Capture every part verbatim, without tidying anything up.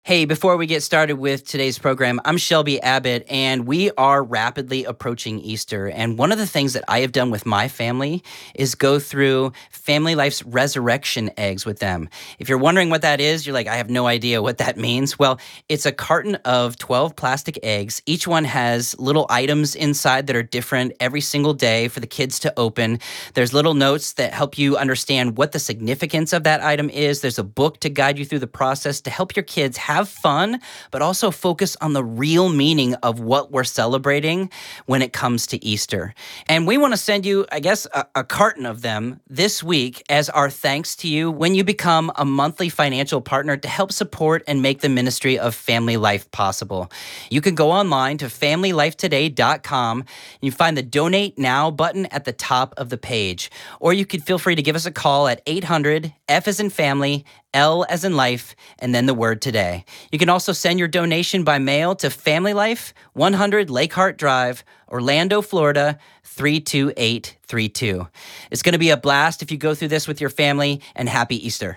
Hey, before we get started with today's program, I'm Shelby Abbott, and we are rapidly approaching Easter. And one of the things that I have done with my family is go through Family Life's resurrection eggs with them. If you're wondering what that is, you're like, I have no idea what that means. Well, it's a carton of twelve plastic eggs. Each one has little items inside that are different every single day for the kids to open. There's little notes that help you understand what the significance of that item is. There's a book to guide you through the process to help your kids have Have fun, but also focus on the real meaning of what we're celebrating when it comes to Easter. And we want to send you, I guess, a, a carton of them this week as our thanks to you when you become a monthly financial partner to help support and make the ministry of Family Life possible. You can go online to family life today dot com and you find the Donate Now button at the top of the page. Or you could feel free to give us a call at eight hundred F as in family, L as in life, and then the word today. You can also send your donation by mail to Family Life, one hundred Lake Hart Drive, Orlando, Florida, three two eight three two. It's going to be a blast if you go through this with your family, and happy Easter.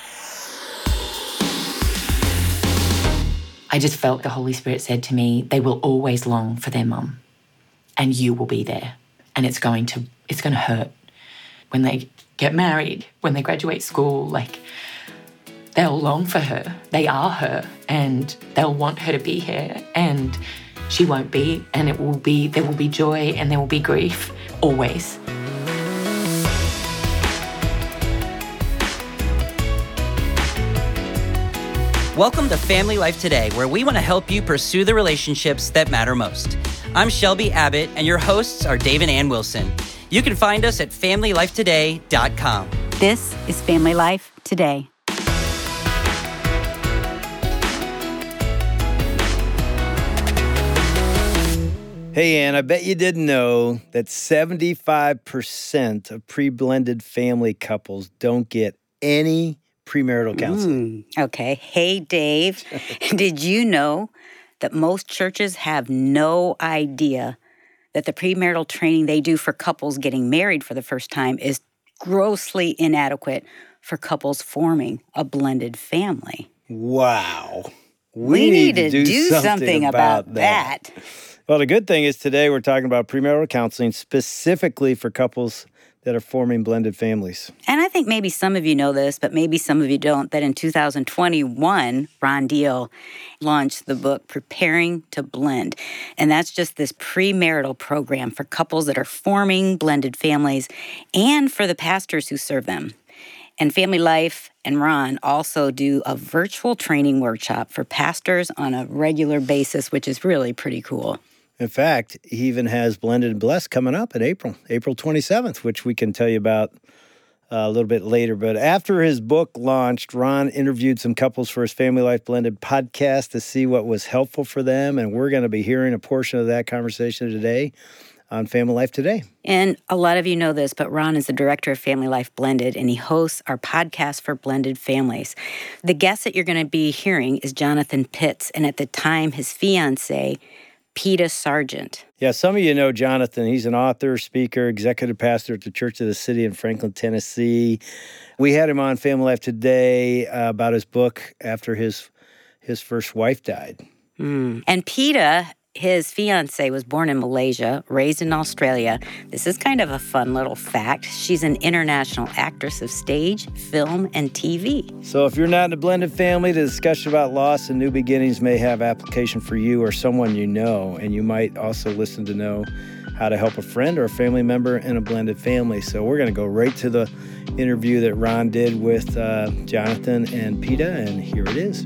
I just felt the Holy Spirit said to me, they will always long for their mum, and you will be there, and it's going to, it's going to hurt. When they get married, when they graduate school, like, they'll long for her. They are her, and they'll want her to be here, and she won't be, and it will be, there will be joy and there will be grief, always. Welcome to Family Life Today, where we want to help you pursue the relationships that matter most. I'm Shelby Abbott, and your hosts are Dave and Ann Wilson. You can find us at family life today dot com. This is Family Life Today. Hey, Ann, I bet you didn't know that seventy-five percent of pre-blended family couples don't get any premarital counseling. Mm, okay. Hey, Dave, did you know that most churches have no idea that the premarital training they do for couples getting married for the first time is grossly inadequate for couples forming a blended family? Wow. We, we need, need to do, do something, something about, about that. that. Well, the good thing is today we're talking about premarital counseling specifically for couples that are forming blended families. And I think maybe some of you know this, but maybe some of you don't, that in two thousand twenty-one, Ron Deal launched the book Preparing to Blend. And that's just this premarital program for couples that are forming blended families and for the pastors who serve them. And Family Life and Ron also do a virtual training workshop for pastors on a regular basis, which is really pretty cool. In fact, he even has Blended and Blessed coming up in April, April twenty-seventh, which we can tell you about uh, a little bit later. But after his book launched, Ron interviewed some couples for his Family Life Blended podcast to see what was helpful for them. And we're going to be hearing a portion of that conversation today on Family Life Today. And a lot of you know this, but Ron is the director of Family Life Blended, and he hosts our podcast for blended families. The guest that you're going to be hearing is Jonathan Pitts, and at the time, his fiancée, Peta Sargent. Yeah, some of you know Jonathan. He's an author, speaker, executive pastor at the Church of the City in Franklin, Tennessee. We had him on Family Life Today uh, about his book after his his first wife died. Mm. And Peta, his fiancée, was born in Malaysia, raised in Australia. This is kind of a fun little fact. She's an international actress of stage, film, and T V. So if you're not in a blended family, the discussion about loss and new beginnings may have application for you or someone you know, and you might also listen to know how to help a friend or a family member in a blended family. So we're going to go right to the interview that Ron did with uh, Jonathan and Peta, and here it is.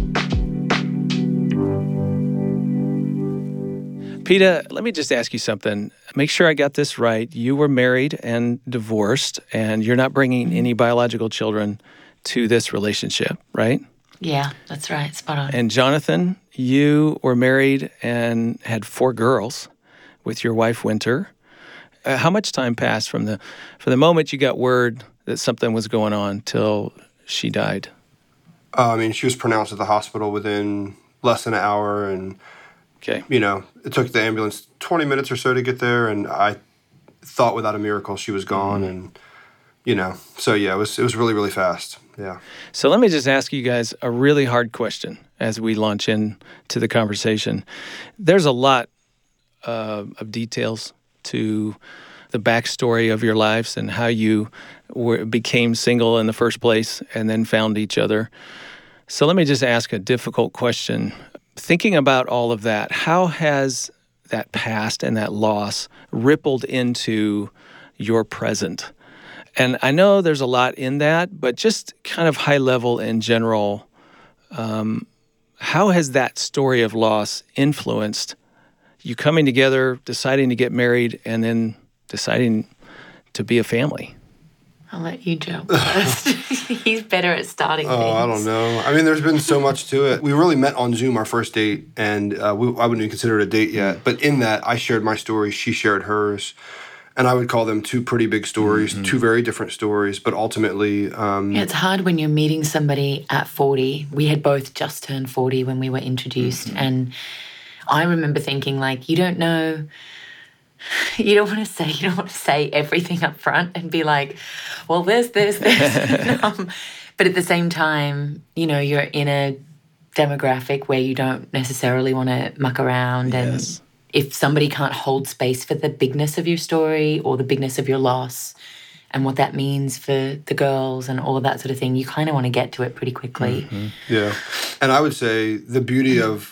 Peta, let me just ask you something. Make sure I got this right. You were married and divorced, and you're not bringing any biological children to this relationship, right? Yeah, that's right. Spot on. And Jonathan, you were married and had four girls with your wife, Winter. Uh, how much time passed from the from the moment you got word that something was going on till she died? Uh, I mean, she was pronounced at the hospital within less than an hour, and Okay. You know, it took the ambulance twenty minutes or so to get there, and I thought without a miracle she was gone, mm-hmm. and, you know, so yeah, it was it was really, really fast, yeah. So let me just ask you guys a really hard question. as we launch into the conversation. There's a lot uh, of details to the backstory of your lives and how you were, became single in the first place and then found each other. So let me just ask a difficult question. Thinking about all of that, how has that past and that loss rippled into your present? And I know there's a lot in that, but just kind of high level in general, um, how has that story of loss influenced you coming together, deciding to get married, and then deciding to be a family? I'll let you jump first. He's better at starting Oh, things. I don't know. I mean, there's been so much to it. We really met on Zoom our first date, and uh, we, I wouldn't even consider it a date yet. But in that, I shared my story, she shared hers. And I would call them two pretty big stories, mm-hmm. two very different stories, but ultimately... Um, yeah, it's hard when you're meeting somebody at forty. We had both just turned forty when we were introduced. Mm-hmm. And I remember thinking, like, you don't know... You don't want to say, you don't want to say everything up front and be like, well, there's this, this. um, but at the same time, you know, you're in a demographic where you don't necessarily want to muck around. Yes. And if somebody can't hold space for the bigness of your story or the bigness of your loss and what that means for the girls and all of that sort of thing, you kind of want to get to it pretty quickly. Mm-hmm. Yeah. And I would say the beauty of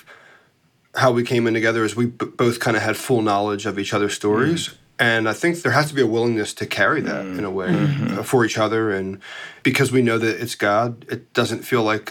how we came in together is we b- both kind of had full knowledge of each other's stories. Mm. And I think there has to be a willingness to carry that mm. in a way mm-hmm. uh, for each other. And because we know that it's God, it doesn't feel like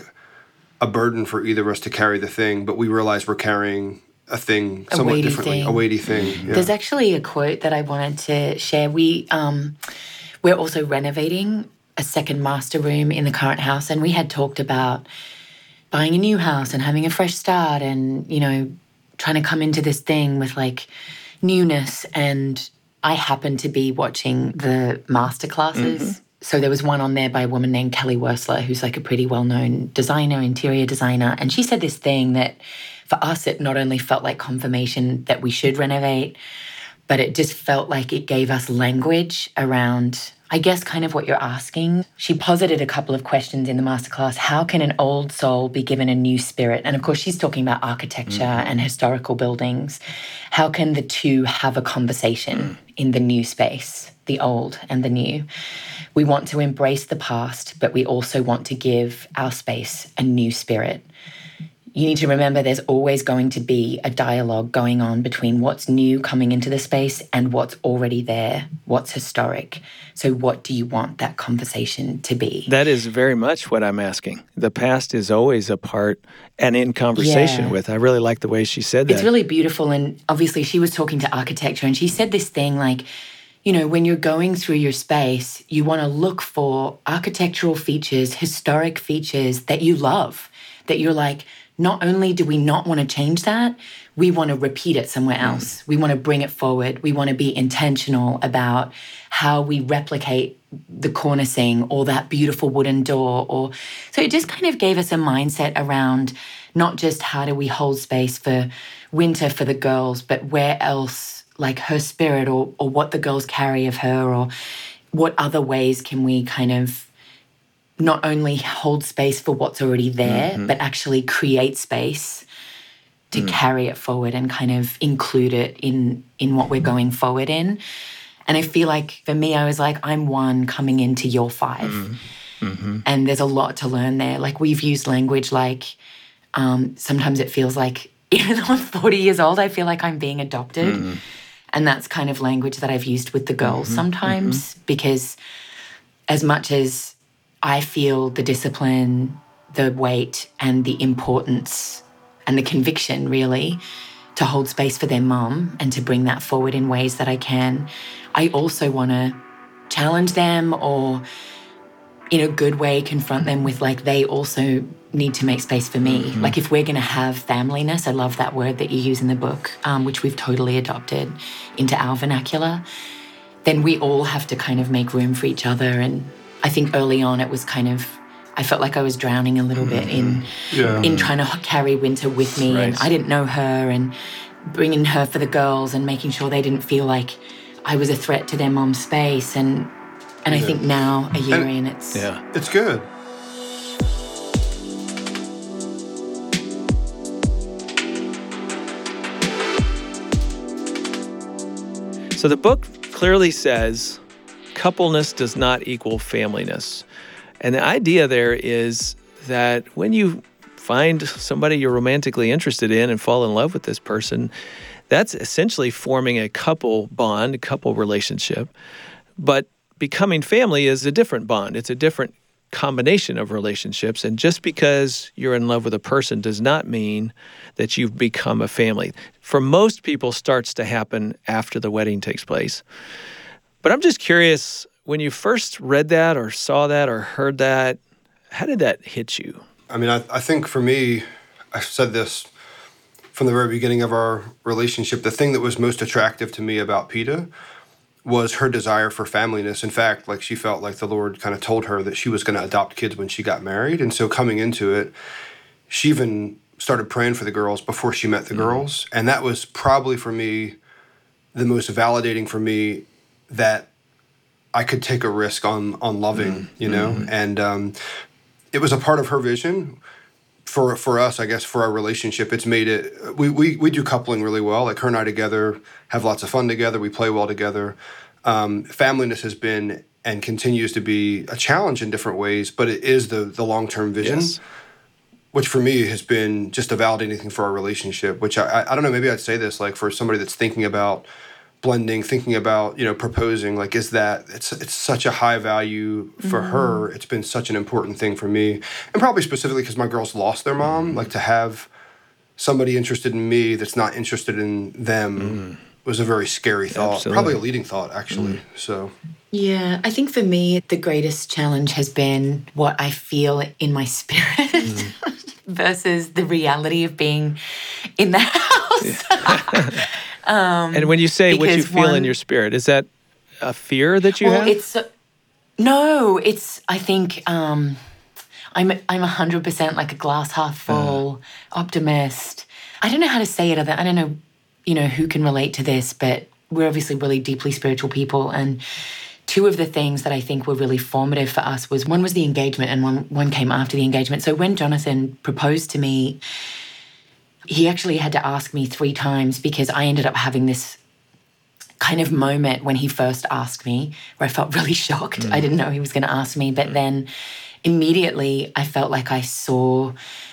a burden for either of us to carry the thing, but we realize we're carrying a thing a somewhat differently, thing. a weighty thing. Yeah. There's actually a quote that I wanted to share. We, um, we're also renovating a second master room in the current house, and we had talked about buying a new house and having a fresh start and, you know, trying to come into this thing with like newness. And I happened to be watching the master classes. Mm-hmm. So there was one on there by a woman named Kelly Wersler, who's like a pretty well-known designer, interior designer. And she said this thing that for us, it not only felt like confirmation that we should renovate, but it just felt like it gave us language around, I guess, kind of what you're asking. She posited a couple of questions in the masterclass. How can an old soul be given a new spirit? And of course, she's talking about architecture mm-hmm. and historical buildings. How can the two have a conversation mm. in the new space, the old and the new? We want to embrace the past, but we also want to give our space a new spirit. You need to remember there's always going to be a dialogue going on between what's new coming into the space and what's already there, what's historic. So what do you want that conversation to be? That is very much what I'm asking. The past is always a part and in conversation yeah. with. I really like the way she said that. It's really beautiful. And obviously she was talking to architecture and she said this thing like, you know, when you're going through your space, you want to look for architectural features, historic features that you love, that you're like, not only do we not want to change that, we want to repeat it somewhere else. Mm. We want to bring it forward. We want to be intentional about how we replicate the cornicing or that beautiful wooden door. Or so it just kind of gave us a mindset around not just how do we hold space for winter for the girls, but where else, like her spirit or or what the girls carry of her, or what other ways can we kind of not only hold space for what's already there, mm-hmm. but actually create space to mm. carry it forward and kind of include it in, in what we're going forward in. And I feel like for me, I was like, I'm one coming into your five. Mm-hmm. And there's a lot to learn there. Like we've used language like, um, sometimes it feels like, even though I'm forty years old, I feel like I'm being adopted. Mm-hmm. And that's kind of language that I've used with the girls mm-hmm. sometimes mm-hmm. because as much as I feel the discipline, the weight, and the importance and the conviction, really, to hold space for their mum and to bring that forward in ways that I can, I also want to challenge them or, in a good way, confront them with, like, they also need to make space for me. Mm-hmm. Like, if we're going to have familyness, I love that word that you use in the book, um, which we've totally adopted into our vernacular, then we all have to kind of make room for each other. And I think early on it was kind of, I felt like I was drowning a little bit in yeah. in trying to carry Winter with me. Right. And I didn't know her, and bringing her for the girls and making sure they didn't feel like I was a threat to their mom's space. And and yeah. I think now, a year and in, it's... Yeah. It's good. So the book clearly says coupleness does not equal familyness. And the idea there is that when you find somebody you're romantically interested in and fall in love with this person, that's essentially forming a couple bond, a couple relationship. But becoming family is a different bond. It's a different combination of relationships. And just because you're in love with a person does not mean that you've become a family. For most people, starts to happen after the wedding takes place. But I'm just curious, when you first read that or saw that or heard that, how did that hit you? I mean, I, I think for me, I've said this from the very beginning of our relationship, the thing that was most attractive to me about Peta was her desire for familyness. In fact, like she felt like the Lord kind of told her that she was going to adopt kids when she got married. And so coming into it, she even started praying for the girls before she met the mm-hmm. girls. And that was probably for me the most validating for me that I could take a risk on on loving, mm-hmm. you know? Mm-hmm. And um, it was a part of her vision. For for us, I guess, for our relationship, it's made it, we, we, we do coupling really well. Like her and I together have lots of fun together. We play well together. Um, familyness has been and continues to be a challenge in different ways, but it is the the long-term vision, yes. which for me has been just a validating thing for our relationship, which I, I, I don't know, maybe I'd say this, like for somebody that's thinking about blending, thinking about, you know, proposing, like, is that, it's it's such a high value for mm-hmm. her. It's been such an important thing for me. And probably specifically because my girls lost their mom, mm-hmm. like to have somebody interested in me that's not interested in them mm. was a very scary thought. Absolutely. Probably a leading thought, actually. Mm. So, yeah, I think for me, the greatest challenge has been what I feel in my spirit mm. versus the reality of being in the house. Yeah. Um, and when you say what you feel one, in your spirit, is that a fear that you well, have? It's uh, no, it's. I think um, I'm. I'm a hundred percent like a glass half full uh. optimist. I don't know how to say it. Other, I don't know, you know, who can relate to this, but we're obviously really deeply spiritual people, and two of the things that I think were really formative for us was one was the engagement, and one one came after the engagement. So when Jonathan proposed to me, he actually had to ask me three times because I ended up having this kind of moment when he first asked me where I felt really shocked. Mm. I didn't know he was going to ask me. But mm. then immediately I felt like I saw,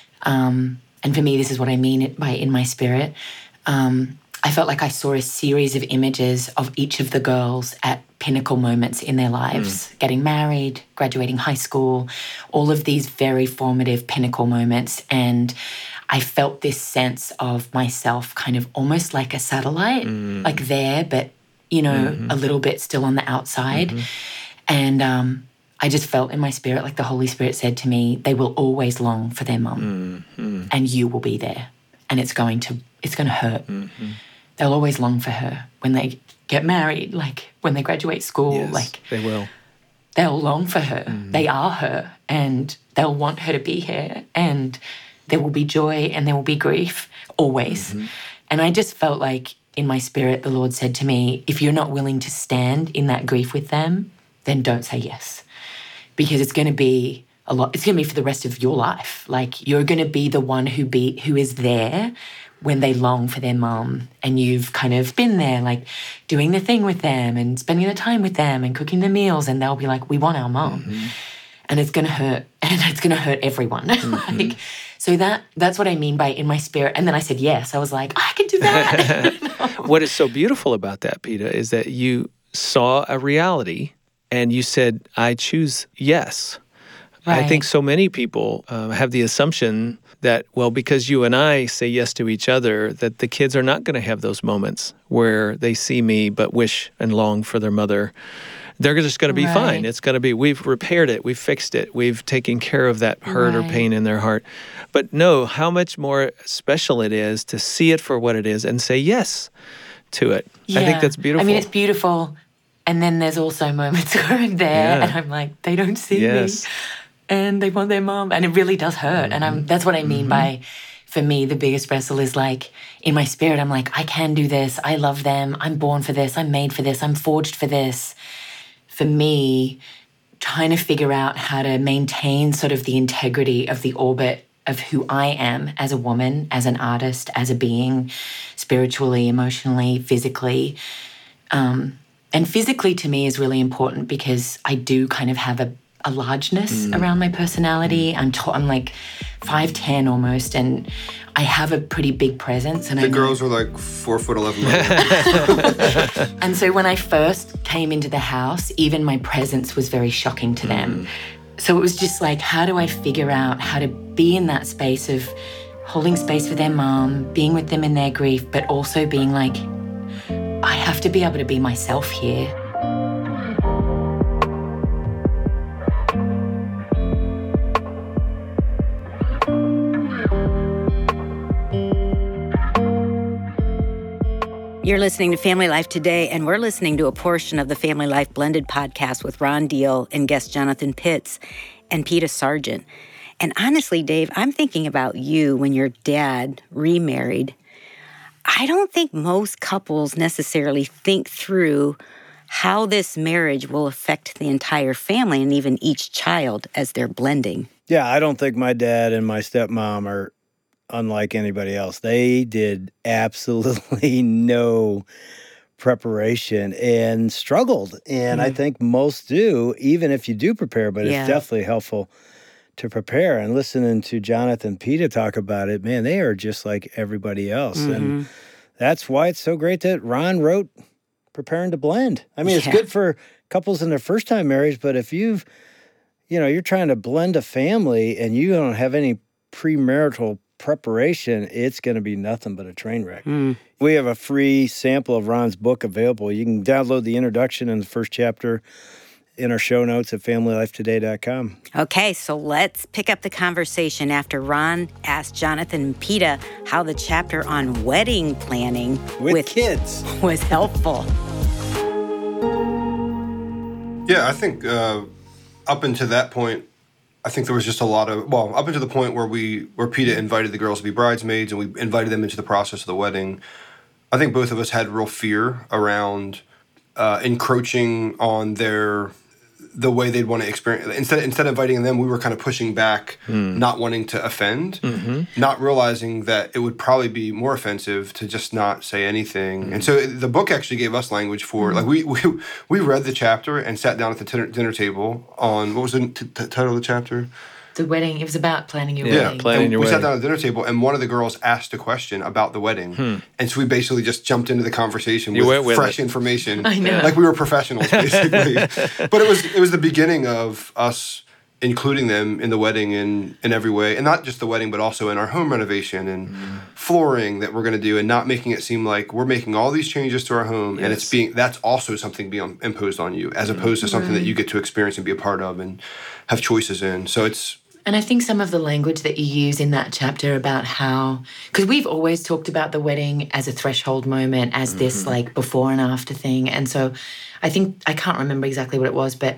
um, and for me, this is what I mean by in my spirit, um, I felt like I saw a series of images of each of the girls at pinnacle moments in their lives, mm. getting married, graduating high school, all of these very formative pinnacle moments. And I felt this sense of myself kind of almost like a satellite, mm. like there, but, you know, mm-hmm. a little bit still on the outside. Mm-hmm. And um, I just felt in my spirit, like the Holy Spirit said to me, they will always long for their mum mm-hmm. and you will be there. And it's going to, it's going to hurt. Mm-hmm. They'll always long for her when they get married, like when they graduate school, yes, like they will. They'll long for her. Mm-hmm. They are her and they'll want her to be here. And there will be joy and there will be grief, always. Mm-hmm. And I just felt like in my spirit, the Lord said to me, if you're not willing to stand in that grief with them, then don't say yes. Because it's going to be a lot, it's going to be for the rest of your life. Like you're going to be the one who be who is there when they long for their mom and you've kind of been there, like doing the thing with them and spending the time with them and cooking the meals, and they'll be like, we want our mom. Mm-hmm. And it's going to hurt, and it's going to hurt everyone. Mm-hmm. like, So that that's what I mean by in my spirit. And then I said yes. I was like, I can do that. No. What is so beautiful about that, Peta, is that you saw a reality and you said, I choose yes. Right. I think so many people uh, have the assumption that, well, because you and I say yes to each other, that the kids are not going to have those moments where they see me but wish and long for their mother. They're just going to be right. fine. It's going to be, we've repaired it, we've fixed it, we've taken care of that hurt right. or pain in their heart. But no, how much more special it is to see it for what it is and say yes to it. Yeah. I think that's beautiful. I mean, it's beautiful. And then there's also moments where I'm there yeah. and I'm like, they don't see yes. me and they want their mom. And it really does hurt. Mm-hmm. And I'm that's what I mean mm-hmm. by, for me, the biggest wrestle is like, in my spirit, I'm like, I can do this. I love them. I'm born for this. I'm made for this. I'm forged for this. For me, trying to figure out how to maintain sort of the integrity of the orbit of who I am as a woman, as an artist, as a being, spiritually, emotionally, physically, Um, and physically to me is really important because I do kind of have a, a largeness mm. around my personality. I'm, t- I'm like five ten almost, and I have a pretty big presence. And the I girls were like four foot eleven. And so when I first came into the house, even my presence was very shocking to them. Mm. So it was just like, how do I figure out how to be in that space of holding space for their mom, being with them in their grief, but also being like, I have to be able to be myself here. You're listening to Family Life Today, and we're listening to a portion of the Family Life Blended podcast with Ron Deal and guest Jonathan Pitts and Peta Sargent. And honestly, Dave, I'm thinking about you when your dad remarried. I don't think most couples necessarily think through how this marriage will affect the entire family and even each child as they're blending. Yeah, I don't think my dad and my stepmom are unlike anybody else. They did absolutely no preparation and struggled. And mm. I think most do, even if you do prepare, but yeah. it's definitely helpful to prepare. And listening to Jonathan Peta talk about it, man, they are just like everybody else. Mm-hmm. And that's why it's so great that Ron wrote Preparing to Blend. I mean, yeah. it's good for couples in their first time marriage, but if you've, you know, you're trying to blend a family and you don't have any premarital preparation, it's going to be nothing but a train wreck. Mm. We have a free sample of Ron's book available. You can download the introduction and the first chapter in our show notes at family life today dot com. Okay, so let's pick up the conversation after Ron asked Jonathan and Peta how the chapter on wedding planning with, with kids was helpful. Yeah, I think uh, up until that point, I think there was just a lot of, well, up until the point where we, where Peta invited the girls to be bridesmaids and we invited them into the process of the wedding, I think both of us had real fear around uh, encroaching on their, the way they'd want to experience. Instead, instead of inviting them, we were kind of pushing back, mm. not wanting to offend, mm-hmm. not realizing that it would probably be more offensive to just not say anything. Mm. And so the book actually gave us language for, mm. like we, we we read the chapter and sat down at the dinner, dinner table on, what was the t- t- title of the chapter? The wedding. It was about planning your yeah, wedding. planning and your we wedding. We sat down at the dinner table, and one of the girls asked a question about the wedding. Hmm. And so we basically just jumped into the conversation you with, with fresh it. information. I know. Like we were professionals, basically. But it was it was the beginning of us including them in the wedding in, in every way. And not just the wedding, but also in our home renovation and mm. flooring that we're going to do, and not making it seem like we're making all these changes to our home. Yes. And it's being that's also something being imposed on you, as opposed to something right. that you get to experience and be a part of and have choices in. So it's And I think some of the language that you use in that chapter about how, because we've always talked about the wedding as a threshold moment, as mm-hmm. this like before and after thing. And so I think, I can't remember exactly what it was, but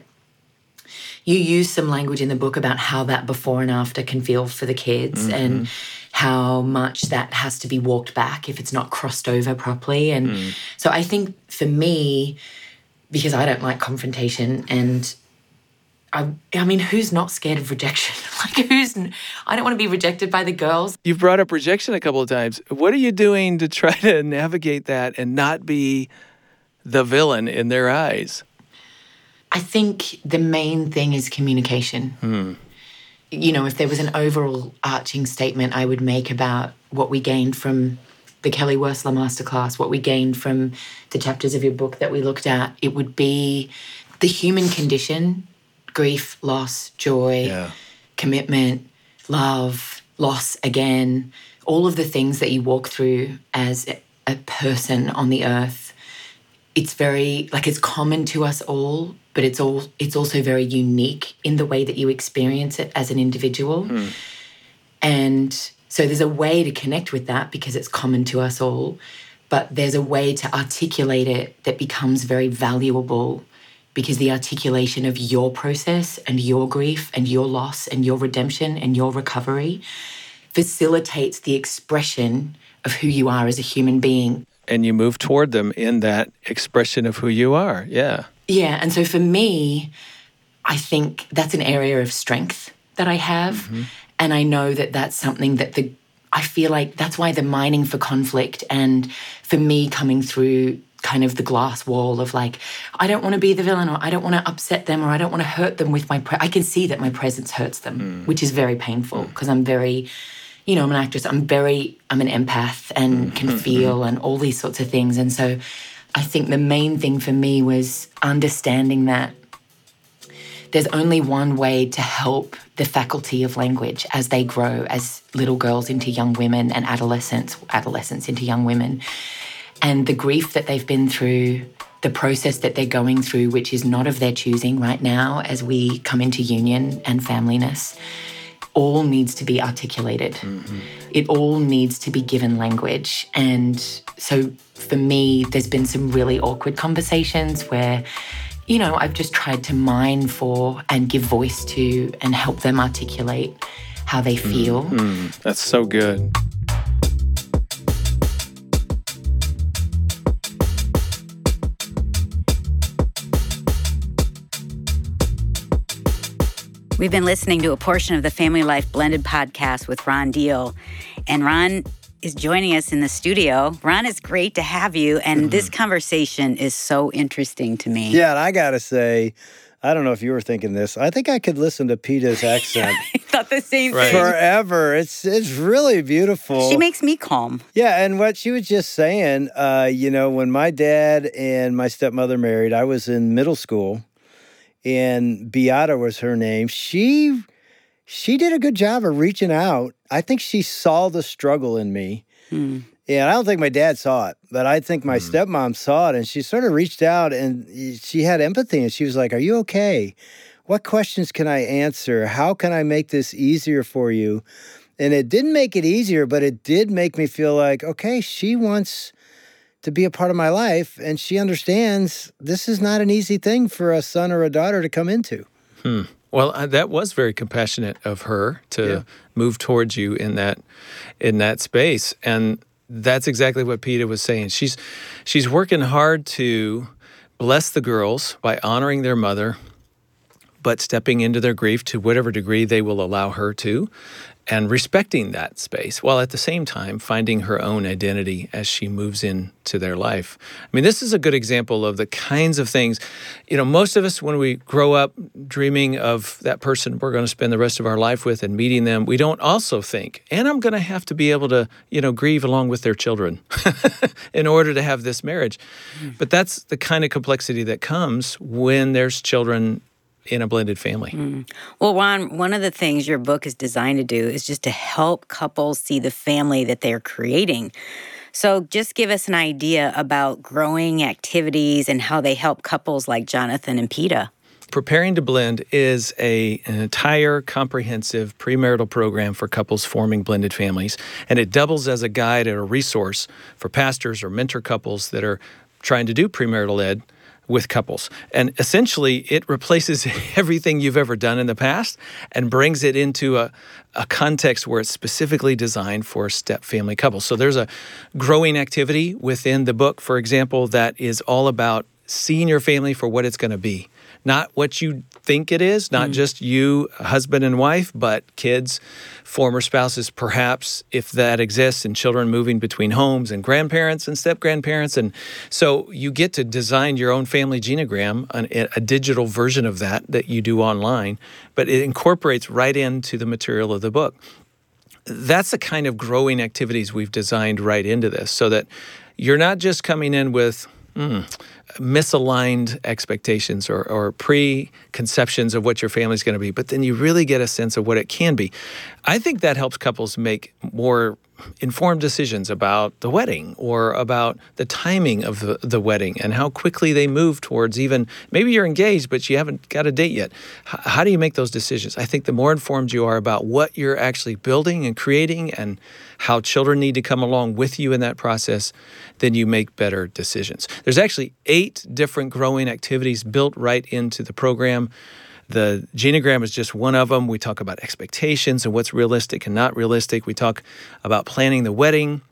you use some language in the book about how that before and after can feel for the kids mm-hmm. and how much that has to be walked back if it's not crossed over properly. And mm. so I think for me, because I don't like confrontation and I, I mean, who's not scared of rejection? Like, who's... I don't want to be rejected by the girls. You've brought up rejection a couple of times. What are you doing to try to navigate that and not be the villain in their eyes? I think the main thing is communication. Hmm. You know, if there was an overall arching statement I would make about what we gained from the Kelly Wearstler Masterclass, what we gained from the chapters of your book that we looked at, it would be the human condition... grief, loss, joy, yeah. commitment, love, loss again, all of the things that you walk through as a person on the earth. It's very, like it's common to us all, but it's all it's also very unique in the way that you experience it as an individual. Hmm. And so there's a way to connect with that because it's common to us all, but there's a way to articulate it that becomes very valuable because the articulation of your process and your grief and your loss and your redemption and your recovery facilitates the expression of who you are as a human being. And you move toward them in that expression of who you are, yeah. Yeah, and so for me, I think that's an area of strength that I have. Mm-hmm. And I know that that's something that the I feel like that's why the mining for conflict and for me coming through kind of the glass wall of like, I don't want to be the villain, or I don't want to upset them, or I don't want to hurt them with my pre- I can see that my presence hurts them, mm. which is very painful because mm. I'm very, you know, I'm an actress. I'm very, I'm an empath and mm. can feel and all these sorts of things. And so I think the main thing for me was understanding that there's only one way to help the faculty of language as they grow as little girls into young women and adolescents, adolescents into young women. And the grief that they've been through, the process that they're going through, which is not of their choosing right now as we come into union and familyness, all needs to be articulated. Mm-hmm. It all needs to be given language. And so for me, there's been some really awkward conversations where, you know, I've just tried to mine for and give voice to and help them articulate how they feel. Mm-hmm. That's so good. We've been listening to a portion of the Family Life Blended podcast with Ron Deal, and Ron is joining us in the studio. Ron, it's great to have you, and mm-hmm. this conversation is so interesting to me. Yeah, and I gotta say, I don't know if you were thinking this, I think I could listen to Peta's accent. I thought the same right. thing. Forever. It's it's really beautiful. She makes me calm. Yeah, and what she was just saying, uh, you know, when my dad and my stepmother married, I was in middle school, and Beata was her name. She she did a good job of reaching out. I think she saw the struggle in me. Hmm. And I don't think my dad saw it, but I think my hmm. stepmom saw it, and she sort of reached out, and she had empathy, and she was like, are you okay? What questions can I answer? How can I make this easier for you? And it didn't make it easier, but it did make me feel like, okay, she wants to be a part of my life, and she understands this is not an easy thing for a son or a daughter to come into. Hmm. Well, uh, that was very compassionate of her to yeah. move towards you in that in that space, and that's exactly what Peta was saying. She's she's working hard to bless the girls by honoring their mother, but stepping into their grief to whatever degree they will allow her to, and respecting that space, while at the same time finding her own identity as she moves into their life. I mean, this is a good example of the kinds of things, you know, most of us, when we grow up dreaming of that person we're going to spend the rest of our life with and meeting them, we don't also think, and I'm going to have to be able to, you know, grieve along with their children in order to have this marriage. Mm. But that's the kind of complexity that comes when there's children in a blended family. Mm. Well, Ron, one of the things your book is designed to do is just to help couples see the family that they're creating. So just give us an idea about growing activities and how they help couples like Jonathan and Peta. Preparing to Blend is a, an entire comprehensive premarital program for couples forming blended families, and it doubles as a guide and a resource for pastors or mentor couples that are trying to do premarital ed with couples. And essentially, it replaces everything you've ever done in the past and brings it into a, a context where it's specifically designed for step-family couples. So there's a growing activity within the book, for example, that is all about seeing your family for what it's going to be. Not what you think it is, not mm. just you, husband and wife, but kids, former spouses, perhaps, if that exists, and children moving between homes, and grandparents and step-grandparents. And so you get to design your own family genogram, a, a digital version of that that you do online, but it incorporates right into the material of the book. That's the kind of growing activities we've designed right into this, so that you're not just coming in with Mm, misaligned expectations or, or preconceptions of what your family's going to be, but then you really get a sense of what it can be. I think that helps couples make more informed decisions about the wedding or about the timing of the, the wedding and how quickly they move towards even, maybe you're engaged, but you haven't got a date yet. H- how do you make those decisions? I think the more informed you are about what you're actually building and creating and how children need to come along with you in that process, then you make better decisions. There's actually eight different growing activities built right into the program. The genogram is just one of them. We talk about expectations and what's realistic and not realistic. We talk about planning the wedding.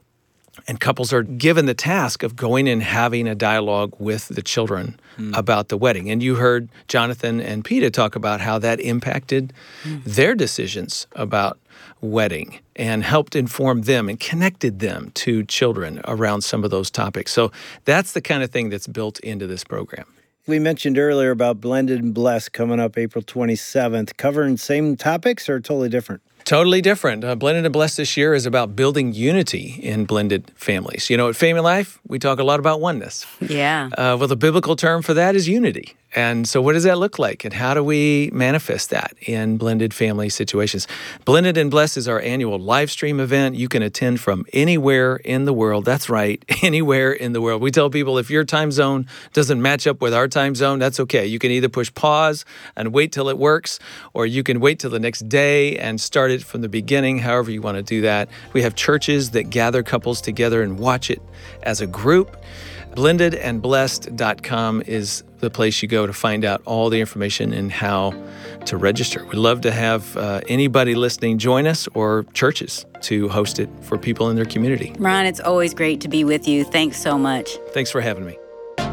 And couples are given the task of going and having a dialogue with the children mm. about the wedding. And you heard Jonathan and Peta talk about how that impacted mm. their decisions about wedding and helped inform them and connected them to children around some of those topics. So that's the kind of thing that's built into this program. We mentioned earlier about Blended and Blessed coming up April twenty-seventh, covering same topics or totally different? Totally different. Uh, Blended and Blessed this year is about building unity in blended families. You know, at Family Life, we talk a lot about oneness. Yeah. Uh, well, the biblical term for that is unity. And so what does that look like? And how do we manifest that in blended family situations? Blended and Blessed is our annual live stream event. You can attend from anywhere in the world. That's right, anywhere in the world. We tell people if your time zone doesn't match up with our time zone, that's okay. You can either push pause and wait till it works, or you can wait till the next day and start it from the beginning, however you want to do that. We have churches that gather couples together and watch it as a group. blended and blessed dot com is the place you go to find out all the information and how to register. We'd love to have uh, anybody listening join us, or churches to host it for people in their community. Ron, it's always great to be with you. Thanks so much. Thanks for having me.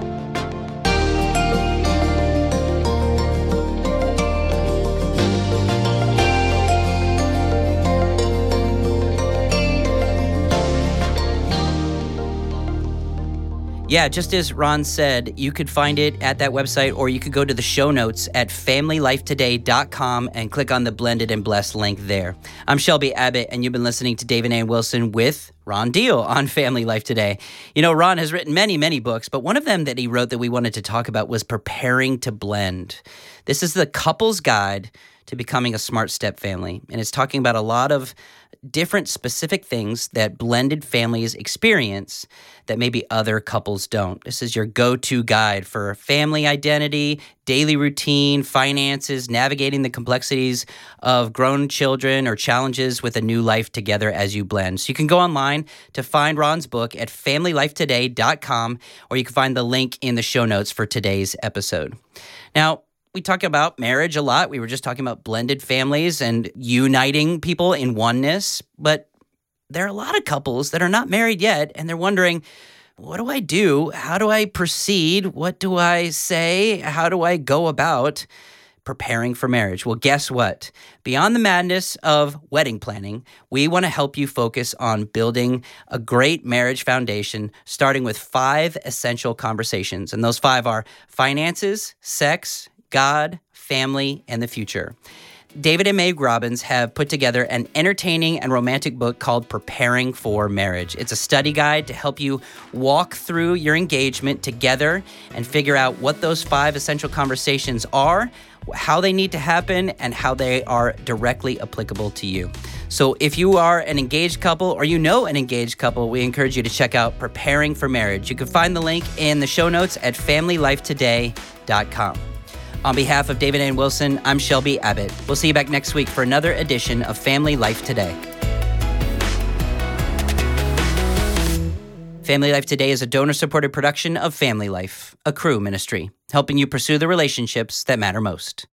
Yeah, just as Ron said, you could find it at that website, or you could go to the show notes at family life today dot com and click on the Blended and Blessed link there. I'm Shelby Abbott, and you've been listening to David Ann Wilson with Ron Deal on Family Life Today. You know, Ron has written many, many books, but one of them that he wrote that we wanted to talk about was Preparing to Blend. This is the couple's guide to becoming a smart step family, and it's talking about a lot of different specific things that blended families experience that maybe other couples don't. This is your go-to guide for family identity, daily routine, finances, navigating the complexities of grown children or challenges with a new life together as you blend. So you can go online to find Ron's book at family life today dot com, or you can find the link in the show notes for today's episode. Now, we talk about marriage a lot. We were just talking about blended families and uniting people in oneness. But there are a lot of couples that are not married yet, and they're wondering, what do I do? How do I proceed? What do I say? How do I go about preparing for marriage? Well, guess what? Beyond the madness of wedding planning, we want to help you focus on building a great marriage foundation, starting with five essential conversations. And those five are finances, sex, God, family, and the future. David and Meg Robbins have put together an entertaining and romantic book called Preparing for Marriage. It's a study guide to help you walk through your engagement together and figure out what those five essential conversations are, how they need to happen, and how they are directly applicable to you. So if you are an engaged couple or you know an engaged couple, we encourage you to check out Preparing for Marriage. You can find the link in the show notes at family life today dot com. On behalf of David Ann Wilson, I'm Shelby Abbott. We'll see you back next week for another edition of Family Life Today. Family Life Today is a donor-supported production of Family Life, a Cru ministry, helping you pursue the relationships that matter most.